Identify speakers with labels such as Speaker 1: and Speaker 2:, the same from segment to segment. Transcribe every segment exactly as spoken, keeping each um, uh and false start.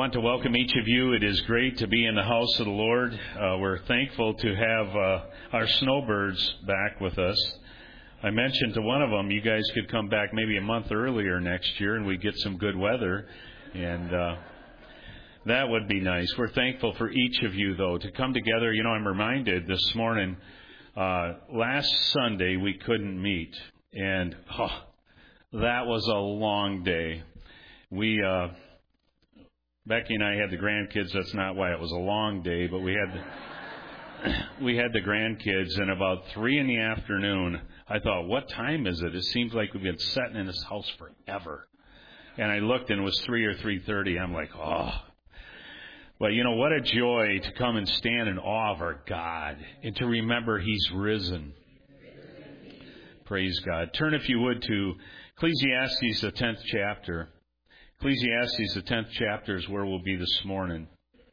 Speaker 1: want to welcome each of you. It is great to be in the house of the Lord. Uh, we're thankful to have uh, our snowbirds back with us. I mentioned to one of them, you guys could come back maybe a month earlier next year and we'd get some good weather. And uh, that would be nice. We're thankful for each of you, though, to come together. You know, I'm reminded this morning, uh, last Sunday we couldn't meet. And oh, that was a long day. We... Uh, Becky and I had the grandkids. That's not why it was a long day, but we had the, we had the grandkids, and about three in the afternoon, I thought, what time is it? It seems like we've been sitting in this house forever. And I looked, and it was three or three thirty. I'm like, oh. But, you know, what a joy to come and stand in awe of our God and to remember He's risen. Praise God. Turn, if you would, to Ecclesiastes, the tenth chapter. Ecclesiastes, the tenth chapter, is where we'll be this morning.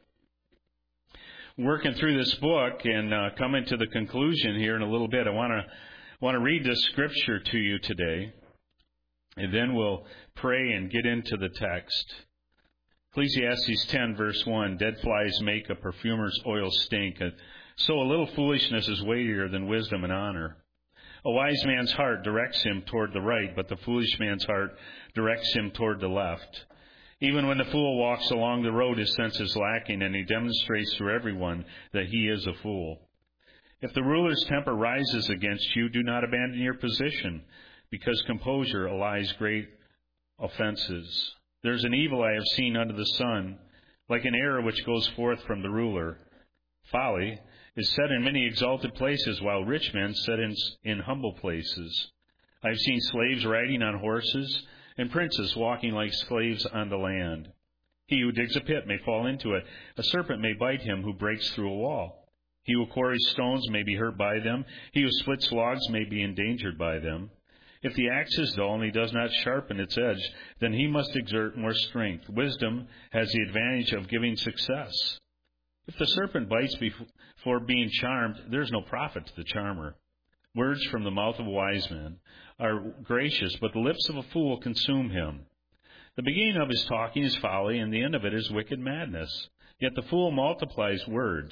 Speaker 1: Working through this book and uh, coming to the conclusion here in a little bit, I want to want to read this scripture to you today, and then we'll pray and get into the text. Ecclesiastes ten, verse one, dead flies make a perfumer's oil stink, so a little foolishness is weightier than wisdom and honor. A wise man's heart directs him toward the right, but the foolish man's heart directs him toward the left. Even when the fool walks along the road, his sense is lacking, and he demonstrates to everyone that he is a fool. If the ruler's temper rises against you, do not abandon your position, because composure allies great offenses. There's an evil I have seen under the sun, like an error which goes forth from the ruler. Folly is set in many exalted places, while rich men sit in, in humble places. I have seen slaves riding on horses, and princes walking like slaves on the land. He who digs a pit may fall into it. A serpent may bite him who breaks through a wall. He who quarries stones may be hurt by them. He who splits logs may be endangered by them. If the axe is dull and he does not sharpen its edge, then he must exert more strength. Wisdom has the advantage of giving success. If the serpent bites before being charmed, there is no profit to the charmer. Words from the mouth of a wise man are gracious, but the lips of a fool consume him. The beginning of his talking is folly, and the end of it is wicked madness. Yet the fool multiplies words.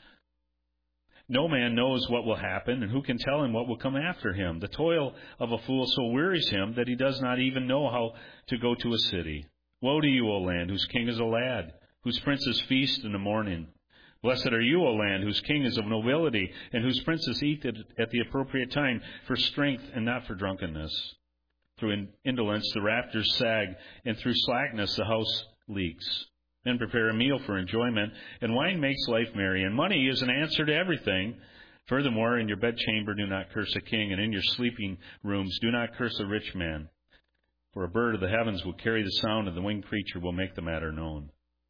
Speaker 1: No man knows what will happen, and who can tell him what will come after him? The toil of a fool so wearies him that he does not even know how to go to a city. Woe to you, O land, whose king is a lad, whose princes feast in the morning. Blessed are you, O land, whose king is of nobility, and whose princes eat at the appropriate time for strength and not for drunkenness. Through indolence the rafters sag, and through slackness the house leaks. Men prepare a meal for enjoyment, and wine makes life merry, and money is an answer to everything. Furthermore, in your bedchamber do not curse a king, and in your sleeping rooms do not curse a rich man. For a bird of the heavens will carry the sound, and the winged creature will make the matter known.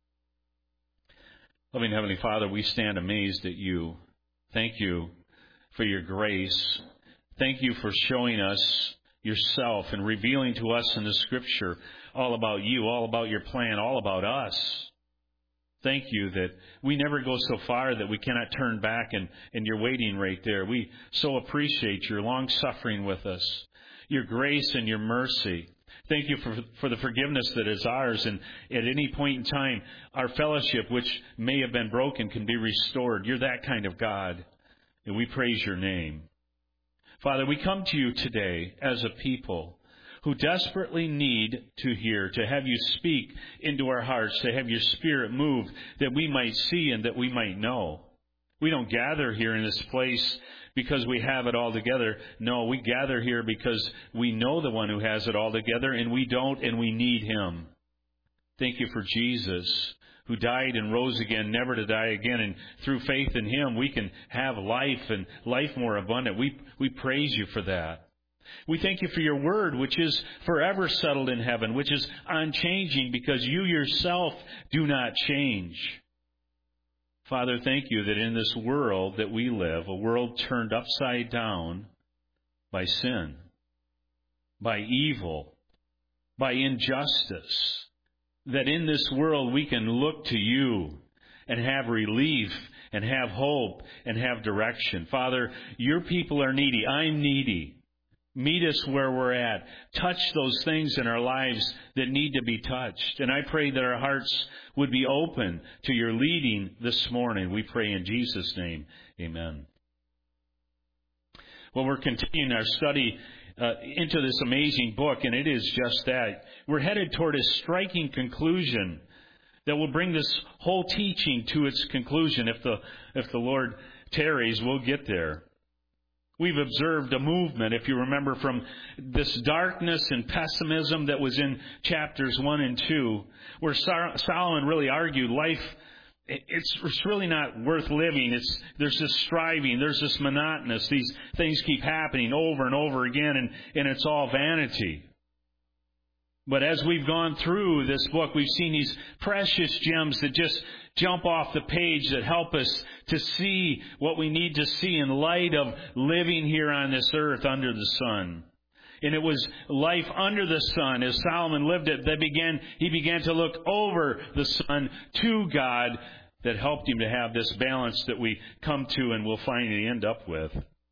Speaker 1: Loving Heavenly Father, we stand amazed at you. Thank you for your grace. Thank you for showing us yourself and revealing to us in the Scripture all about you, all about your plan, all about us. Thank you that we never go so far that we cannot turn back, and, and you're waiting right there. We so appreciate your long suffering with us, your grace and your mercy. Thank you for for the forgiveness that is ours, and at any point in time, our fellowship, which may have been broken, can be restored. You're that kind of God, and we praise your name. Father, we come to you today as a people who desperately need to hear, to have you speak into our hearts, to have your Spirit move, that we might see and that we might know. We don't gather here in this place because we have it all together. No, we gather here because we know the one who has it all together, and we don't, and we need him. Thank you for Jesus, who died and rose again, never to die again. And through faith in him, we can have life, and life more abundant. We, we praise you for that. We thank you for your word, which is forever settled in heaven, which is unchanging because you yourself do not change. Father, thank you that in this world that we live, a world turned upside down by sin, by evil, by injustice, that in this world we can look to you and have relief and have hope and have direction. Father, your people are needy. I'm needy. Meet us where we're at. Touch those things in our lives that need to be touched. And I pray that our hearts would be open to your leading this morning. We pray in Jesus' name. Amen. Well, we're continuing our study uh, into this amazing book, and it is just that. We're headed toward a striking conclusion that will bring this whole teaching to its conclusion. If the, if the Lord tarries, we'll get there. We've observed a movement, if you remember, from this darkness and pessimism that was in chapters one and two, where Solomon really argued life, it's, it's really not worth living. It's, there's this striving, there's this monotonous, these things keep happening over and over again, and, and it's all vanity. But as we've gone through this book, we've seen these precious gems that just jump off the page that help us to see what we need to see in light of living here on this earth under the sun. And it was life under the sun. As Solomon lived it, they began, he began to look over the sun to God that helped him to have this balance that we come to and will finally end up with.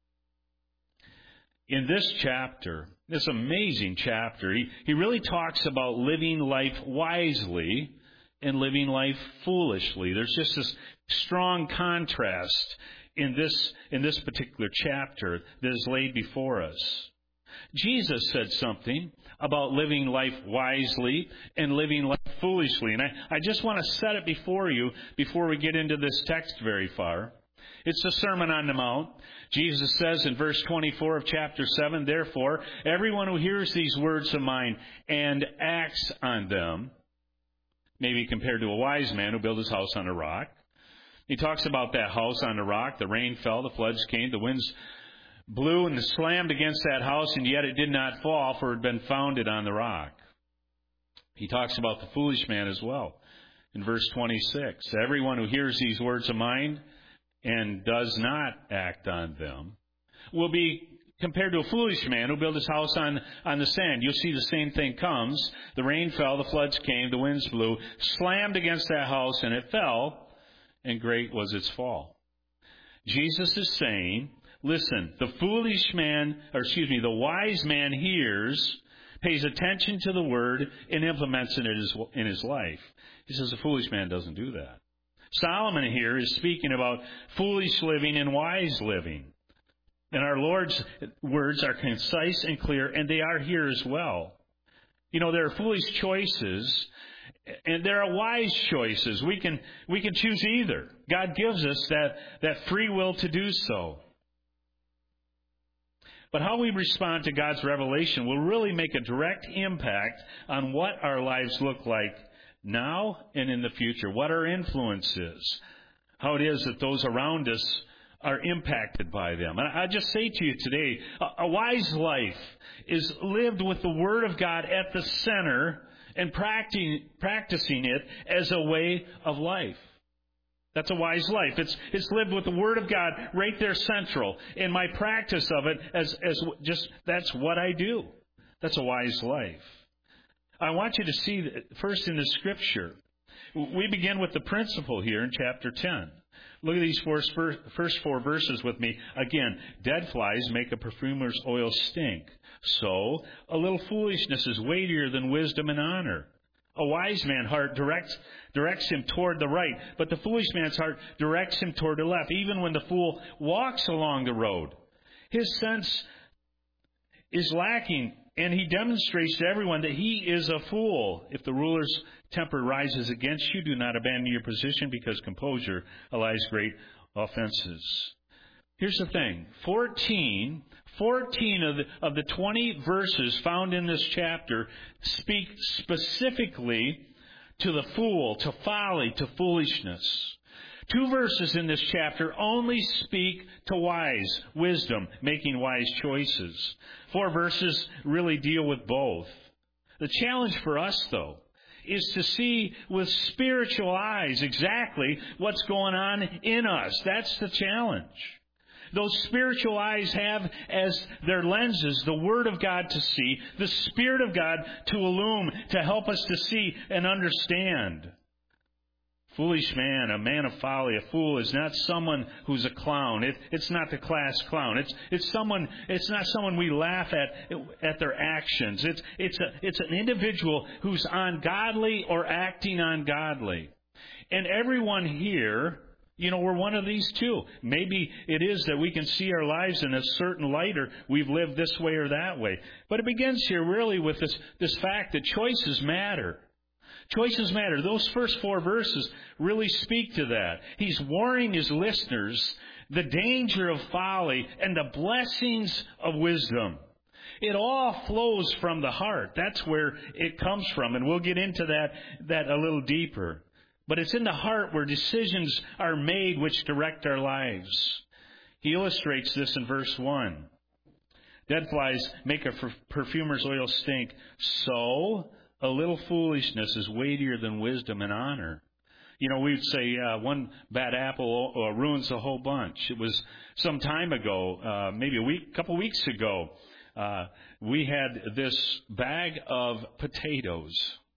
Speaker 1: In this chapter, this amazing chapter, he, he really talks about living life wisely and living life foolishly. There's just this strong contrast in this, in this particular chapter that is laid before us. Jesus said something about living life wisely and living life foolishly. And I, I just want to set it before you before we get into this text very far. It's the Sermon on the Mount. Jesus says in verse twenty-four of chapter seven, "Therefore, everyone who hears these words of mine and acts on them," maybe compared to a wise man who built his house on a rock. He talks about that house on the rock. The rain fell, the floods came, the winds blew and slammed against that house, and yet it did not fall, for it had been founded on the rock. He talks about the foolish man as well. In verse twenty-six, "Everyone who hears these words of mine and does not act on them will be compared to a foolish man who built his house on, on the sand." You'll see the same thing comes. The rain fell, the floods came, the winds blew, slammed against that house, and it fell, and great was its fall. Jesus is saying, listen, the foolish man, or excuse me, the wise man hears, pays attention to the word, and implements it in his, in his life. He says the foolish man doesn't do that. Solomon here is speaking about foolish living and wise living. And our Lord's words are concise and clear, and they are here as well. You know, there are foolish choices, and there are wise choices. We can we can choose either. God gives us that, that free will to do so. But how we respond to God's revelation will really make a direct impact on what our lives look like now and in the future, what our influence is, how it is that those around us are impacted by them. And I just say to you today, a wise life is lived with the Word of God at the center and practicing it as a way of life. That's a wise life. It's it's lived with the Word of God right there central. In my practice of it, as as just that's what I do. That's a wise life. I want you to see that first in the Scripture. We begin with the principle here in chapter ten. Look at these four, first four verses with me. Again, dead flies make a perfumer's oil stink. So, a little foolishness is weightier than wisdom and honor. A wise man's heart directs, directs him toward the right, but the foolish man's heart directs him toward the left, even when the fool walks along the road. His sense is lacking, and he demonstrates to everyone that he is a fool. If the ruler's temper rises against you, do not abandon your position, because composure allows great offenses. Here's the thing. Fourteen, fourteen of the, of the twenty verses found in this chapter speak specifically to the fool, to folly, to foolishness. Two verses in this chapter only speak to wise, wisdom, making wise choices. Four verses really deal with both. The challenge for us, though, is to see with spiritual eyes exactly what's going on in us. That's the challenge. Those spiritual eyes have as their lenses the Word of God to see, the Spirit of God to illume, to help us to see and understand. Foolish man, a man of folly, a fool is not someone who's a clown. It, it's not the class clown. It's it's someone. It's not someone we laugh at at their actions. It's it's a it's an individual who's ungodly or acting ungodly. And everyone here, you know, we're one of these too. Maybe it is that we can see our lives in a certain light, or we've lived this way or that way. But it begins here really with this this fact that choices matter. Choices matter. Those first four verses really speak to that. He's warning his listeners the danger of folly and the blessings of wisdom. It all flows from the heart. That's where it comes from, and we'll get into that, that a little deeper. But it's in the heart where decisions are made which direct our lives. He illustrates this in verse one. Dead flies make a perfumer's oil stink. So a little foolishness is weightier than wisdom and honor. You know, we'd say uh, one bad apple uh, ruins the whole bunch. It was some time ago, uh, maybe a week, couple weeks ago, uh, we had this bag of potatoes.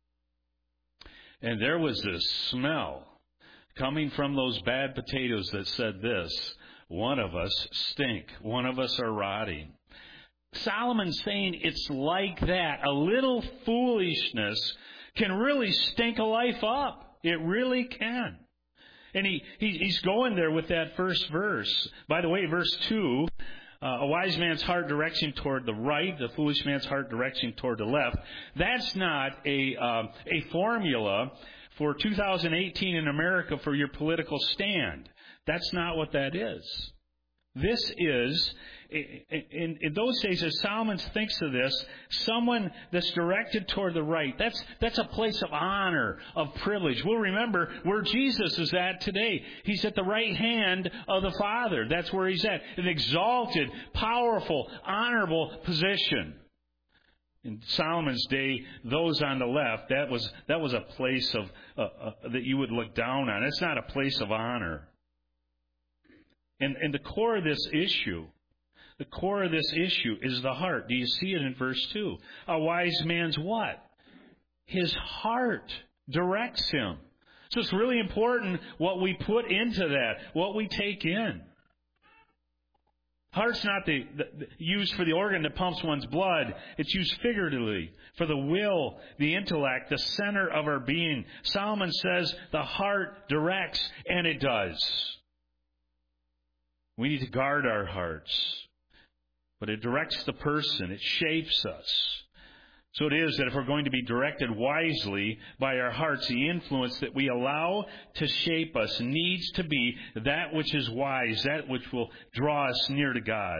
Speaker 1: And there was this smell coming from those bad potatoes that said this: one of us stink, one of us are rotting. Solomon's saying it's like that. A little foolishness can really stink a life up. It really can. And he, he he's going there with that first verse. By the way, verse two, uh, a wise man's heart directs him toward the right, the foolish man's heart directs him toward the left. That's not a uh, a formula for two thousand eighteen in America for your political stand. That's not what that is. This is, in, in those days, as Solomon thinks of this, someone that's directed toward the right. That's, that's a place of honor, of privilege. We'll remember where Jesus is at today. He's at the right hand of the Father. That's where he's at. An exalted, powerful, honorable position. In Solomon's day, those on the left, that was, that was a place of uh, uh, that you would look down on. It's not a place of honor. And, and the core of this issue, the core of this issue is the heart. Do you see it in verse two? A wise man's what? His heart directs him. So it's really important what we put into that, what we take in. Heart's not the, the, the used for the organ that pumps one's blood. It's used figuratively for the will, the intellect, the center of our being. Solomon says the heart directs, and it does. We need to guard our hearts. But it directs the person. It shapes us. So it is that if we're going to be directed wisely by our hearts, the influence that we allow to shape us needs to be that which is wise, that which will draw us near to God.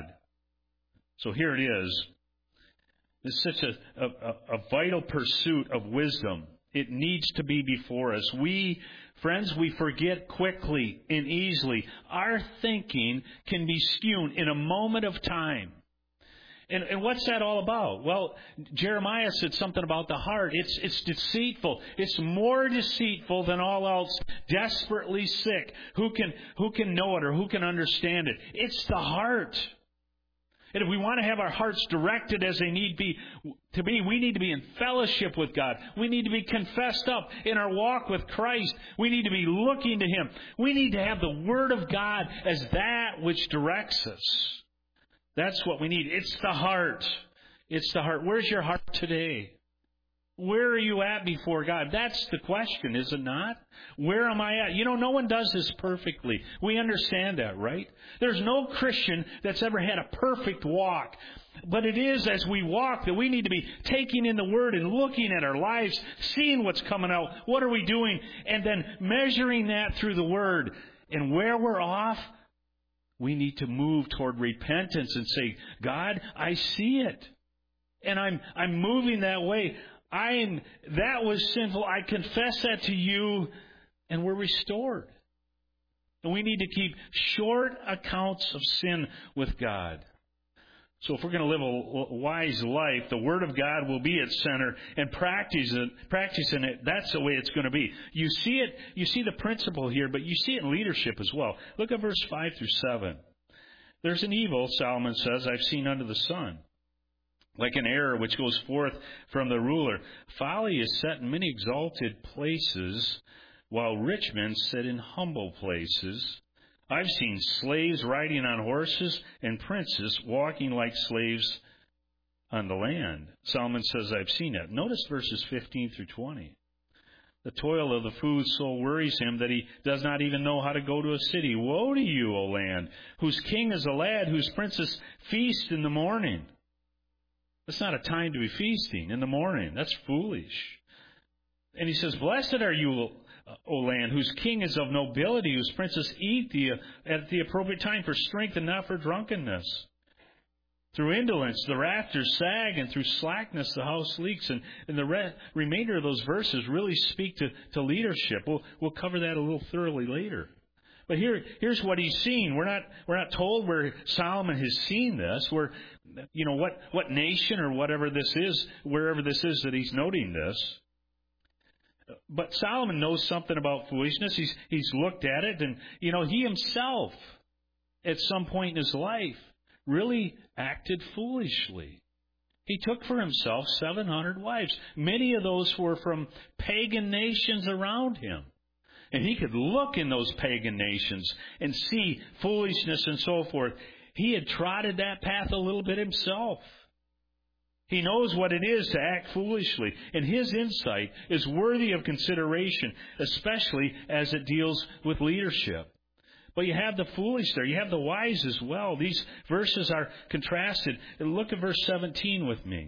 Speaker 1: So here it is. It's such a, a, a vital pursuit of wisdom. It needs to be before us. We, friends, we forget quickly and easily. Our thinking can be skewed in a moment of time. And, and what's that all about? Well, Jeremiah said something about the heart. It's, it's deceitful. It's more deceitful than all else. Desperately sick. Who can, who can know it or who can understand it? It's the heart. And if we want to have our hearts directed as they need be to be, we need to be in fellowship with God. We need to be confessed up in our walk with Christ. We need to be looking to Him. We need to have the Word of God as that which directs us. That's what we need. It's the heart. It's the heart. Where's your heart today? Where are you at before God? That's the question, is it not? Where am I at? You know, no one does this perfectly. We understand that, right? There's no Christian that's ever had a perfect walk. But it is as we walk that we need to be taking in the Word and looking at our lives, seeing what's coming out. What are we doing? And then measuring that through the Word. And where we're off, we need to move toward repentance and say, God, I see it. And I'm I'm moving that way. I am, that was sinful. I confess that to you, and we're restored. And we need to keep short accounts of sin with God. So if we're going to live a wise life, the Word of God will be at center, and practice it, practicing it, that's the way it's going to be. You see it, you see the principle here, but you see it in leadership as well. Look at verse five through seven. There's an evil, Solomon says, I've seen under the sun, like an error which goes forth from the ruler. Folly is set in many exalted places, while rich men sit in humble places. I've seen slaves riding on horses and princes walking like slaves on the land. Solomon says, I've seen it. Notice verses fifteen through twenty. The toil of the food so worries him that he does not even know how to go to a city. Woe to you, O land, whose king is a lad, whose princes feast in the morning. That's not a time to be feasting in the morning. That's foolish. And he says, blessed are you, O land, whose king is of nobility, whose princes eat the, at the appropriate time for strength and not for drunkenness. Through indolence, the rafters sag, and through slackness, the house leaks. And, and the re- remainder of those verses really speak to, to leadership. We'll, we'll cover that a little thoroughly later. But here, here's what he's seen. We're not, we're not told where Solomon has seen this. We're, you know, what, what nation or whatever this is, wherever this is that he's noting this. But Solomon knows something about foolishness. He's, he's looked at it, and, you know, he himself, at some point in his life, really acted foolishly. He took for himself seven hundred wives. Many of those were from pagan nations around him. And he could look in those pagan nations and see foolishness and so forth. He had trotted that path a little bit himself. He knows what it is to act foolishly, and his insight is worthy of consideration, especially as it deals with leadership. But you have the foolish there. You have the wise as well. These verses are contrasted. And look at verse seventeen with me.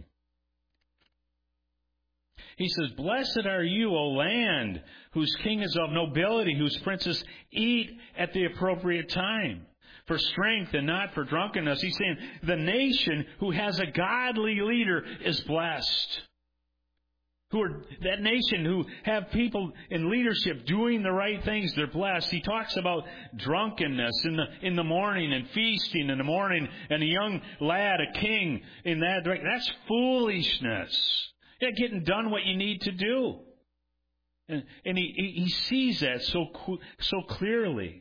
Speaker 1: He says, blessed are you, O land, whose king is of nobility, whose princes eat at the appropriate time, for strength and not for drunkenness. He's saying the nation who has a godly leader is blessed. Who are that nation who have people in leadership doing the right things, they're blessed. He talks about drunkenness in the in the morning and feasting in the morning, and a young lad, a king in that direction. That's foolishness. You're not getting done what you need to do. And, and he, he sees that so so clearly.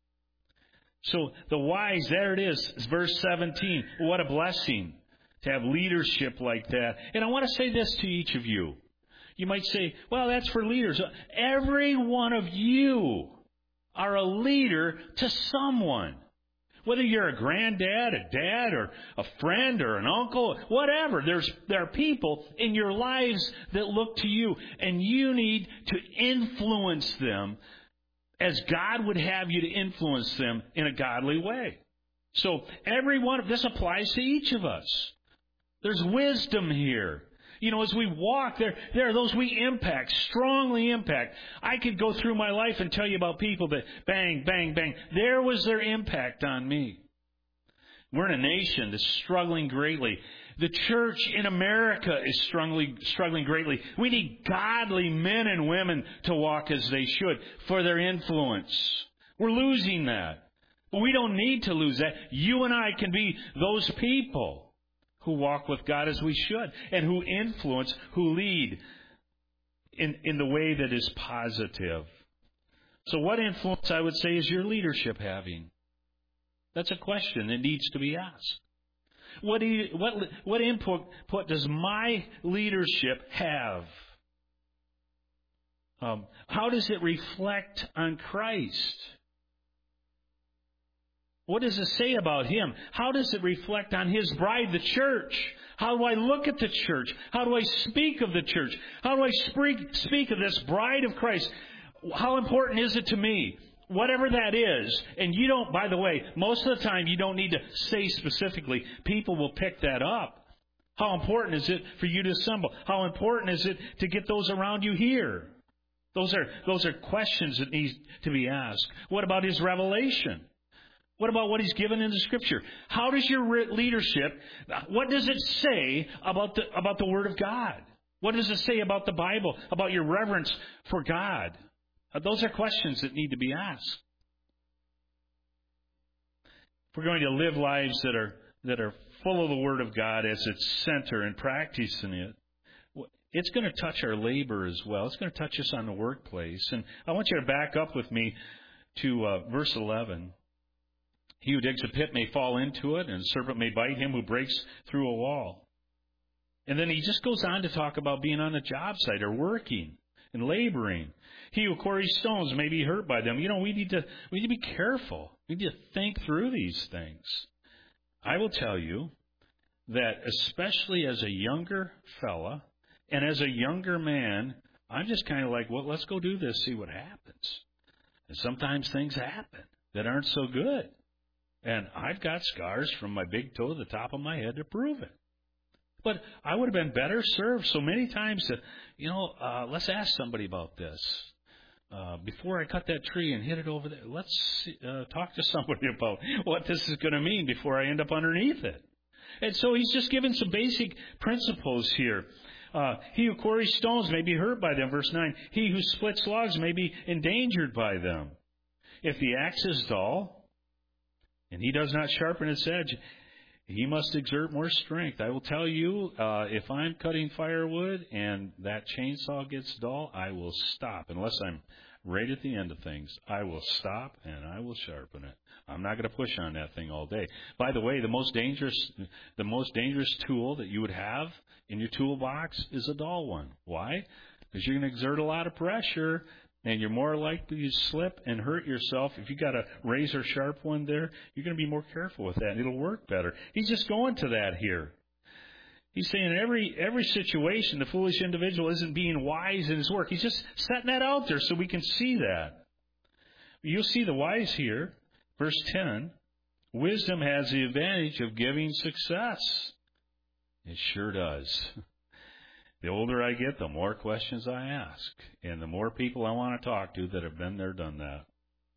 Speaker 1: So the wise, there it is, verse seventeen. What a blessing to have leadership like that. And I want to say this to each of you. You might say, well, that's for leaders. Every one of you are a leader to someone. Whether you're a granddad, a dad, or a friend, or an uncle, whatever. There's, there are people in your lives that look to you, and you need to influence them as God would have you to influence them in a godly way. So every one of this applies to each of us. There's wisdom here. You know, as we walk, there, there are those we impact, strongly impact. I could go through my life and tell you about people that bang, bang, bang. There was their impact on me. We're in a nation that's struggling greatly. The church in America is struggling, struggling greatly. We need godly men and women to walk as they should for their influence. We're losing that. But we don't need to lose that. You and I can be those people who walk with God as we should, and who influence, who lead in, in the way that is positive. So what influence, I would say, is your leadership having? That's a question that needs to be asked. What do you, what, what input what does my leadership have? Um, how does it reflect on Christ? What does it say about Him? How does it reflect on His bride, the church? How do I look at the church? How do I speak of the church? How do I speak, speak of this bride of Christ? How important is it to me? Whatever that is, and you don't, by the way, most of the time you don't need to say specifically. People will pick that up. How important is it for you to assemble? How important is it to get those around you here? Those are, those are questions that need to be asked. What about His revelation? What about what He's given in the Scripture? How does your leadership, what does it say about the, about the Word of God? What does it say about the Bible, about your reverence for God? Those are questions that need to be asked. If we're going to live lives that are that are full of the Word of God as its center and practicing it, it's going to touch our labor as well. It's going to touch us on the workplace. And I want you to back up with me to uh, verse eleven. He who digs a pit may fall into it, and a serpent may bite him who breaks through a wall. And then he just goes on to talk about being on a job site or working. and laboring. He who quarries stones may be hurt by them. You know, we need to we need to be careful. We need to think through these things. I will tell you that especially as a younger fella and as a younger man, I'm just kind of like, well, let's go do this, see what happens. And sometimes things happen that aren't so good. And I've got scars from my big toe to the top of my head to prove it. But I would have been better served so many times to, you know, uh, let's ask somebody about this. Uh, before I cut that tree and hit it over there, let's uh, talk to somebody about what this is going to mean before I end up underneath it. And so he's just given some basic principles here. Uh, he who quarries stones may be hurt by them. Verse nine, he who splits logs may be endangered by them. If the axe is dull, and he does not sharpen its edge, he must exert more strength. I will tell you, uh, if I'm cutting firewood and that chainsaw gets dull, I will stop. Unless I'm right at the end of things, I will stop and I will sharpen it. I'm not going to push on that thing all day. By the way, the most dangerous, the most dangerous tool that you would have in your toolbox is a dull one. Why? Because you're going to exert a lot of pressure, and you're more likely to slip and hurt yourself. If you got a razor sharp one there, you're going to be more careful with that, and it'll work better. He's just going to that here. He's saying in every every situation, the foolish individual isn't being wise in his work. He's just setting that out there so we can see that. You'll see the wise here. Verse ten, wisdom has the advantage of giving success. It sure does. The older I get, the more questions I ask, and the more people I want to talk to that have been there, done that.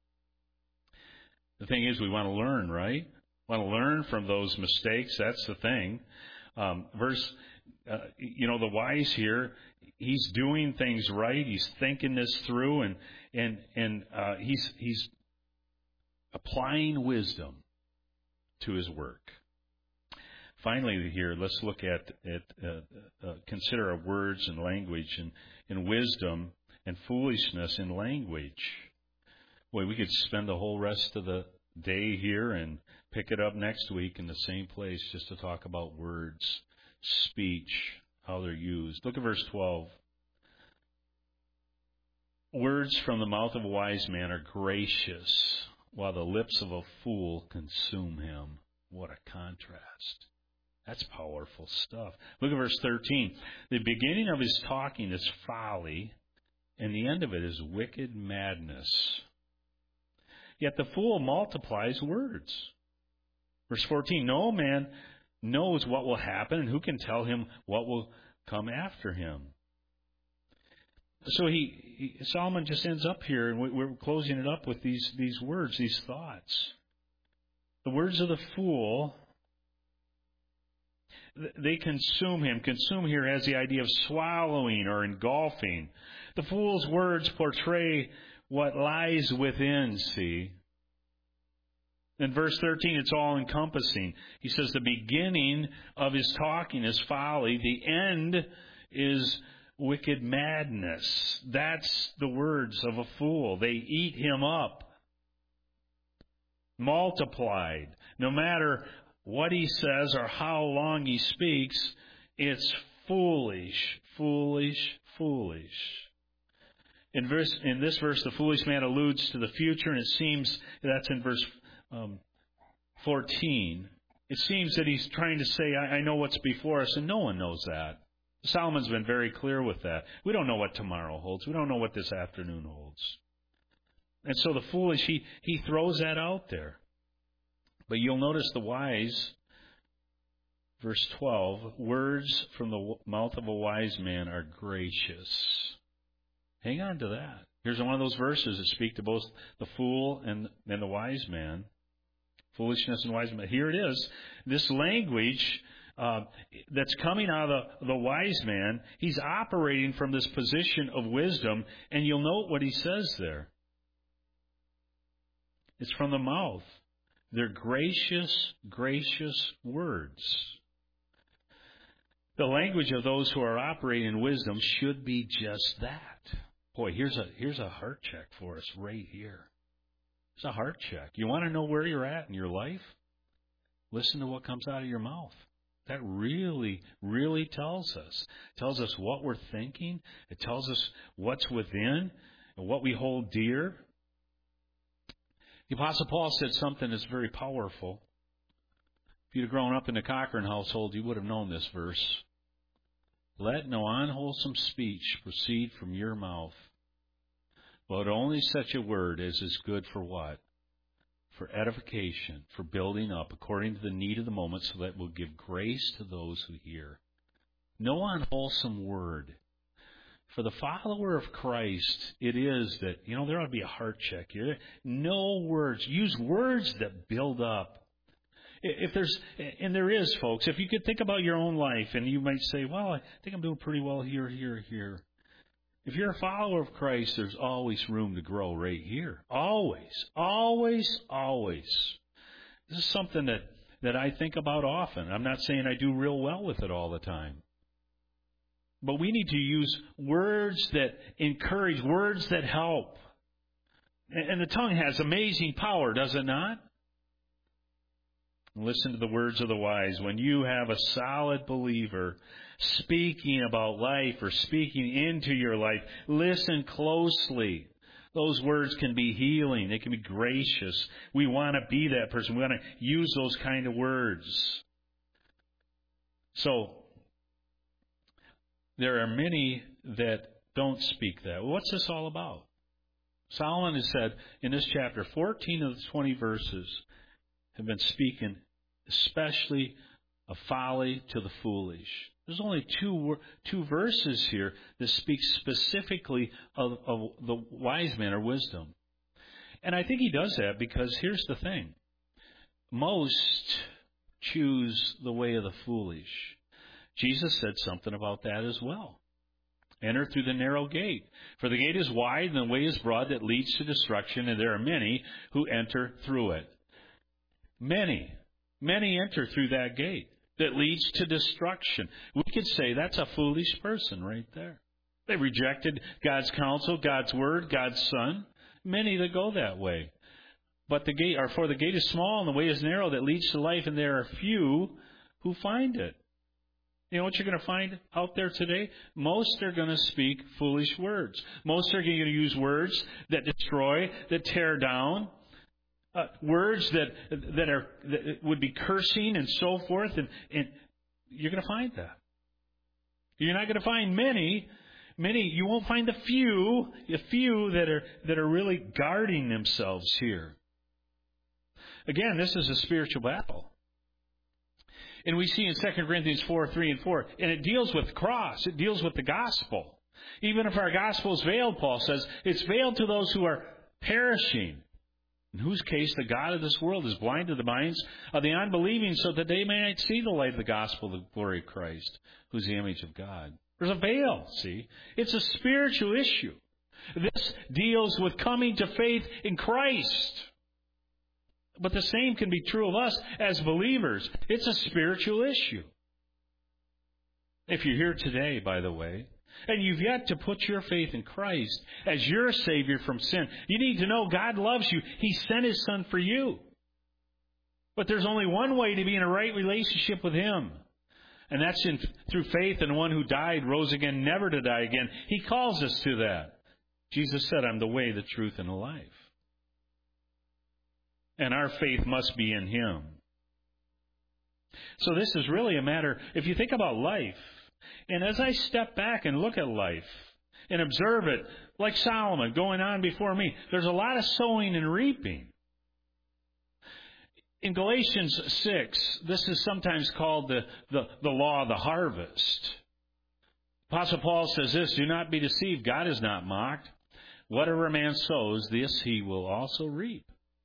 Speaker 1: The thing is, we want to learn, right? We want to learn from those mistakes. That's the thing. Um, verse, uh, you know, the wise here, he's doing things right. He's thinking this through, and and and uh, he's he's applying wisdom to his work. Finally, here, let's look at, at uh, uh, consider our words and language, and, and wisdom and foolishness in language. Boy, we could spend the whole rest of the day here and pick it up next week in the same place just to talk about words, speech, how they're used. Look at verse twelve. Words from the mouth of a wise man are gracious, while the lips of a fool consume him. What a contrast. That's powerful stuff. Look at verse thirteen. The beginning of his talking is folly, and the end of it is wicked madness. Yet the fool multiplies words. Verse fourteen, no man knows what will happen, and who can tell him what will come after him? So he, he Solomon just ends up here, and we're closing it up with these, these words, these thoughts. The words of the fool, they consume him. Consume here has the idea of swallowing or engulfing. The fool's words portray what lies within, see. In verse thirteen, it's all-encompassing. He says the beginning of his talking is folly. The end is wicked madness. That's the words of a fool. They eat him up. Multiplied. No matter what he says or how long he speaks, it's foolish, foolish, foolish. In verse, in this verse, the foolish man alludes to the future, and it seems that's in verse um, fourteen. It seems that he's trying to say, I, I know what's before us, and no one knows that. Solomon's been very clear with that. We don't know what tomorrow holds. We don't know what this afternoon holds. And so the foolish, he, he throws that out there. But you'll notice the wise, verse twelve, words from the mouth of a wise man are gracious. Hang on to that. Here's one of those verses that speak to both the fool and, and the wise man. Foolishness and wise man. Here it is. This language uh, that's coming out of the, the wise man, he's operating from this position of wisdom, and you'll note what he says there. It's from the mouth. They're gracious, gracious words. The language of those who are operating in wisdom should be just that. Boy, here's a here's a heart check for us right here. It's a heart check. You want to know where you're at in your life? Listen to what comes out of your mouth. That really, really tells us. It tells us what we're thinking. It tells us what's within and what we hold dear. The Apostle Paul said something that's very powerful. If you'd have grown up in the Cochran household, you would have known this verse. Let no unwholesome speech proceed from your mouth, but only such a word as is good for what? For edification, for building up, according to the need of the moment, so that it will give grace to those who hear. No unwholesome word. For the follower of Christ, it is that, you know, there ought to be a heart check here. No words. Use words that build up. If there's, and there is, folks, if you could think about your own life, and you might say, well, I think I'm doing pretty well here, here, here. If you're a follower of Christ, there's always room to grow right here. Always, always, always. This is something that, that I think about often. I'm not saying I do real well with it all the time. But we need to use words that encourage, words that help. And the tongue has amazing power, does it not? Listen to the words of the wise. When you have a solid believer speaking about life or speaking into your life, listen closely. Those words can be healing. They can be gracious. We want to be that person. We want to use those kind of words. So, there are many that don't speak that. Well, what's this all about? Solomon has said in this chapter, fourteen of the twenty verses have been speaking especially of folly to the foolish. There's only two two verses here that speak specifically of, of the wise man or wisdom. And I think he does that because here's the thing. Most choose the way of the foolish. Jesus said something about that as well. Enter through the narrow gate. For the gate is wide and the way is broad that leads to destruction, and there are many who enter through it. Many. Many enter through that gate that leads to destruction. We could say that's a foolish person right there. They rejected God's counsel, God's word, God's Son. Many that go that way. But the gate, or for the gate is small and the way is narrow that leads to life, and there are few who find it. You know what you're going to find out there today? Most are going to speak foolish words. Most are going to use words that destroy, that tear down. Uh, words that that are that would be cursing and so forth, and, and you're going to find that. You're not going to find many, many. You won't find a few, a few that are that are really guarding themselves here. Again, this is a spiritual battle, and we see in Second Corinthians four, three and four, and it deals with the cross. It deals with the gospel. Even if our gospel is veiled, Paul says, it's veiled to those who are perishing. In whose case the God of this world has blinded the minds of the unbelieving so that they may not see the light of the gospel of the glory of Christ, who's the image of God. There's a veil, see? It's a spiritual issue. This deals with coming to faith in Christ. But the same can be true of us as believers. It's a spiritual issue. If you're here today, by the way, and you've yet to put your faith in Christ as your Savior from sin, you need to know God loves you. He sent His Son for you. But there's only one way to be in a right relationship with Him. And that's in, through faith in one who died, rose again, never to die again. He calls us to that. Jesus said, I'm the way, the truth, and the life. And our faith must be in Him. So this is really a matter, if you think about life, and as I step back and look at life and observe it, like Solomon going on before me, there's a lot of sowing and reaping. In Galatians six, this is sometimes called the, the, the law of the harvest. Apostle Paul says this, do not be deceived, God is not mocked. Whatever a man sows, this he will also reap.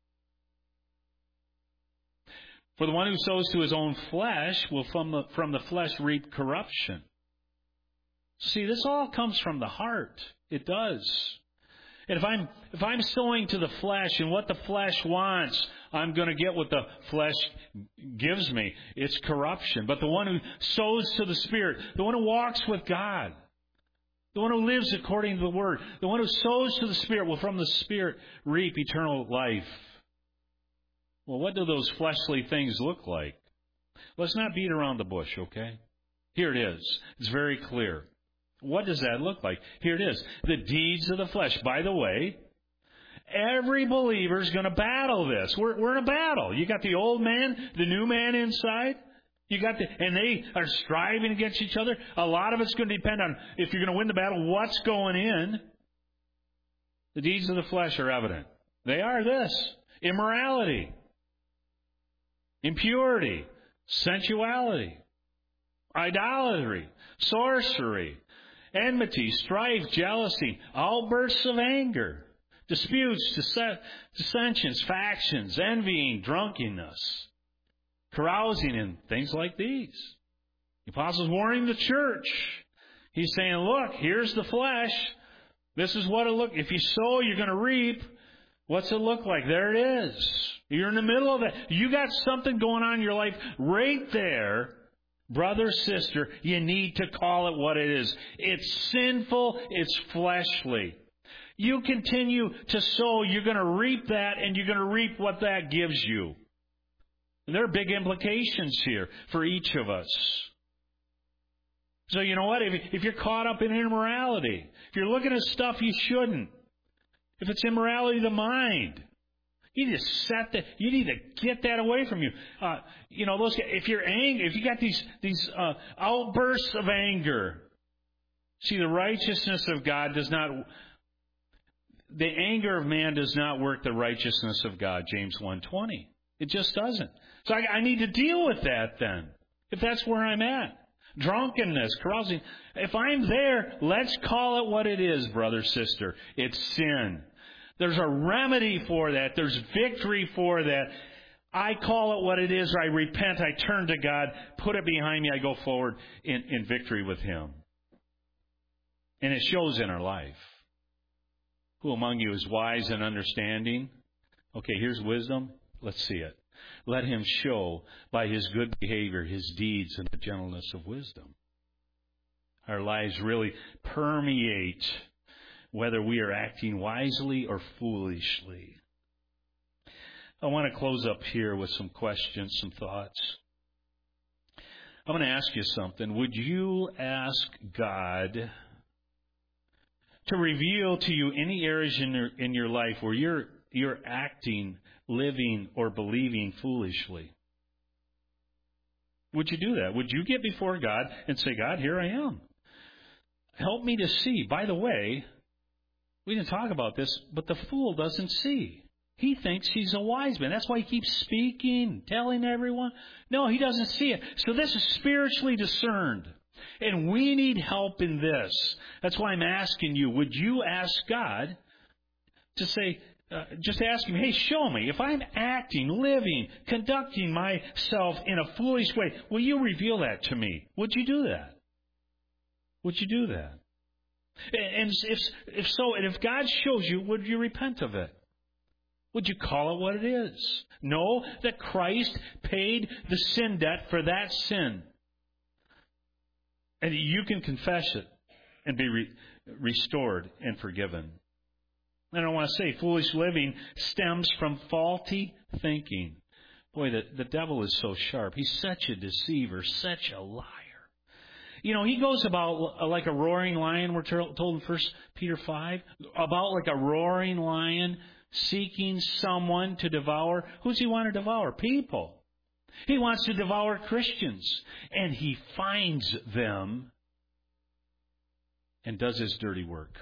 Speaker 1: For the one who sows to his own flesh will from the, from the flesh reap corruption. See, this all comes from the heart. It does. And if I'm if I'm sowing to the flesh and what the flesh wants, I'm going to get what the flesh gives me. It's corruption. But the one who sows to the Spirit, the one who walks with God, the one who lives according to the Word, the one who sows to the Spirit will from the Spirit reap eternal life. Well, what do those fleshly things look like? Let's not beat around the bush, okay? Here it is. It's very clear. What does that look like? Here it is. The deeds of the flesh. By the way, every believer is going to battle this. We're, we're in a battle. You got the old man, the new man inside. You got the, and they are striving against each other. A lot of it's going to depend on if you're going to win the battle, what's going in. The deeds of the flesh are evident. They are this: immorality, impurity, sensuality, idolatry, sorcery, enmity, strife, jealousy, outbursts of anger, disputes, dissensions, factions, envying, drunkenness, carousing, and things like these. The apostle's warning the church. He's saying, look, here's the flesh. This is what it look. If you sow, you're going to reap. What's it look like? There it is. You're in the middle of it. You got something going on in your life right there. Brother, sister, you need to call it what it is. It's sinful. It's fleshly. You continue to sow, you're going to reap that, and you're going to reap what that gives you. And there are big implications here for each of us. So you know what? If, if you're caught up in immorality, if you're looking at stuff you shouldn't, if it's immorality of the mind, you need to set that. You need to get that away from you. Uh, you know, those. If you're angry, if you got these these uh, outbursts of anger, see, the righteousness of God does not. The anger of man does not work the righteousness of God. James one twenty. It just doesn't. So I, I need to deal with that then, if that's where I'm at. Drunkenness, carousing. If I'm there, let's call it what it is, brother, sister. It's sin. There's a remedy for that. There's victory for that. I call it what it is. I repent. I turn to God. Put it behind me. I go forward in, in victory with Him. And it shows in our life. Who among you is wise and understanding? Okay, here's wisdom. Let's see it. Let him show by his good behavior, his deeds, and the gentleness of wisdom. Our lives really permeate whether we are acting wisely or foolishly. I want to close up here with some questions, some thoughts. I'm going to ask you something. Would you ask God to reveal to you any areas in your, in your life where you're you're acting, living, or believing foolishly? Would you do that? Would you get before God and say, God, here I am. Help me to see. By the way, we didn't talk about this, but the fool doesn't see. He thinks he's a wise man. That's why he keeps speaking, telling everyone. No, he doesn't see it. So this is spiritually discerned. And we need help in this. That's why I'm asking you, would you ask God to say, uh, just ask Him, hey, show me. If I'm acting, living, conducting myself in a foolish way, will you reveal that to me? Would you do that? Would you do that? And if, if so, and if God shows you, would you repent of it? Would you call it what it is? Know that Christ paid the sin debt for that sin. And you can confess it and be re- restored and forgiven. And I want to say, foolish living stems from faulty thinking. Boy, the, the devil is so sharp. He's such a deceiver, such a liar. You know, he goes about like a roaring lion, we're told in First Peter five, about like a roaring lion seeking someone to devour. Who's he want to devour? People. He wants to devour Christians. And he finds them and does his dirty work.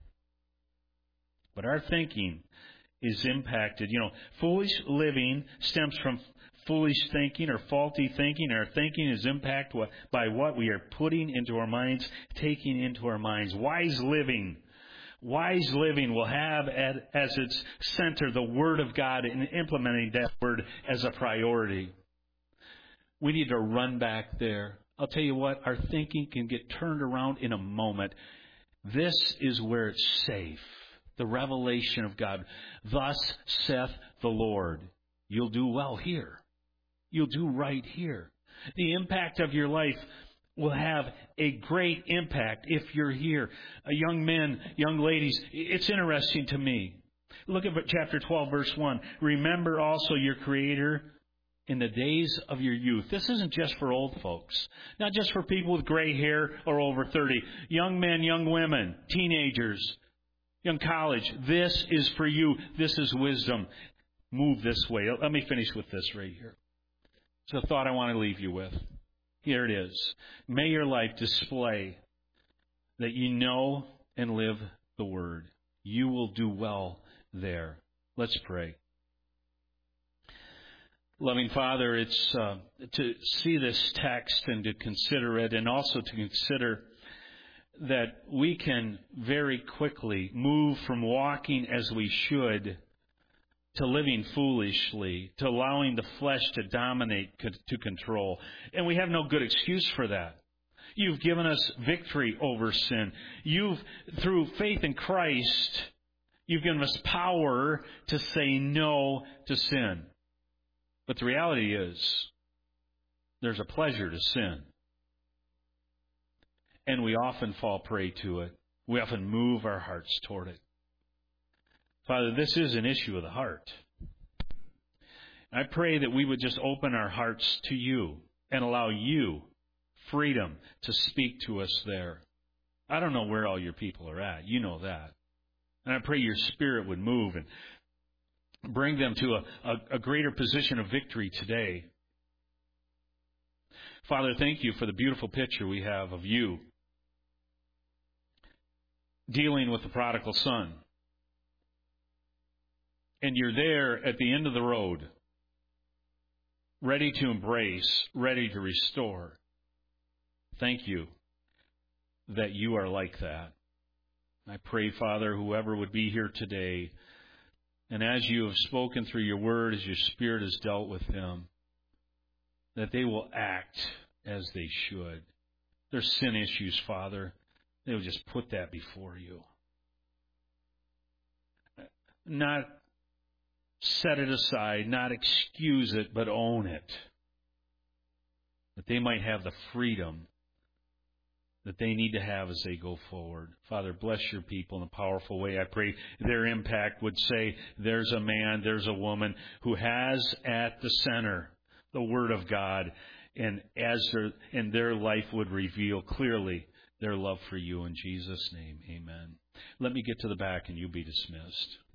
Speaker 1: But our thinking is impacted. You know, foolish living stems from foolish thinking or faulty thinking. Our thinking is impacted by what we are putting into our minds, taking into our minds. Wise living. Wise living will have at, as its center the Word of God and implementing that Word as a priority. We need to run back there. I'll tell you what, our thinking can get turned around in a moment. This is where it's safe. The revelation of God. Thus saith the Lord. You'll do well here. You'll do right here. The impact of your life will have a great impact if you're here. Uh, young men, young ladies, it's interesting to me. Look at chapter twelve, verse one. Remember also your Creator in the days of your youth. This isn't just for old folks, not just for people with gray hair or over thirty. Young men, young women, teenagers, young college. This is for you. This is wisdom. Move this way. Let me finish with this right here. It's a thought I want to leave you with. Here it is. May your life display that you know and live the Word. You will do well there. Let's pray. Loving Father, it's uh, to see this text and to consider it, and also to consider that we can very quickly move from walking as we should to living foolishly, to allowing the flesh to dominate, to control. And we have no good excuse for that. You've given us victory over sin. You've, through faith in Christ, you've given us power to say no to sin. But the reality is, there's a pleasure to sin. And we often fall prey to it. We often move our hearts toward it. Father, this is an issue of the heart. I pray that we would just open our hearts to you and allow you freedom to speak to us there. I don't know where all your people are at. You know that. And I pray your Spirit would move and bring them to a, a, a greater position of victory today. Father, thank you for the beautiful picture we have of you dealing with the prodigal son. And you're there at the end of the road, ready to embrace, ready to restore. Thank you that you are like that. I pray, Father, whoever would be here today, and as you have spoken through your word, as your Spirit has dealt with them, that they will act as they should. Their sin issues, Father, they will just put that before you. Not set it aside, not excuse it, but own it. That they might have the freedom that they need to have as they go forward. Father, bless your people in a powerful way. I pray their impact would say, there's a man, there's a woman who has at the center the Word of God, and as their, and their life would reveal clearly their love for you. In Jesus' name, amen. Let me get to the back and you'll be dismissed.